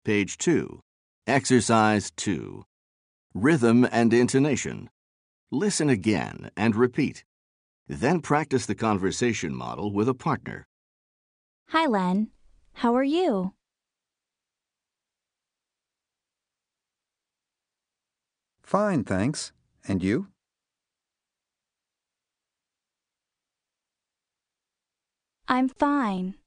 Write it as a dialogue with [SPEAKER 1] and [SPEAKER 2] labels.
[SPEAKER 1] Page 2. Exercise 2. Rhythm and intonation. Listen again and repeat. Then practice the conversation model with a partner.
[SPEAKER 2] Hi, Len. How are you?
[SPEAKER 3] Fine, thanks. And you?
[SPEAKER 2] I'm fine.